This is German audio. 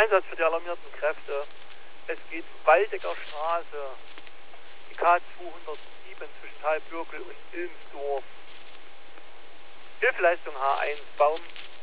Einsatz für die alarmierten Kräfte. Es geht Waldecker Straße, die K207 zwischen Talbürkel und Ilmsdorf. Hilfeleistung H1, Baum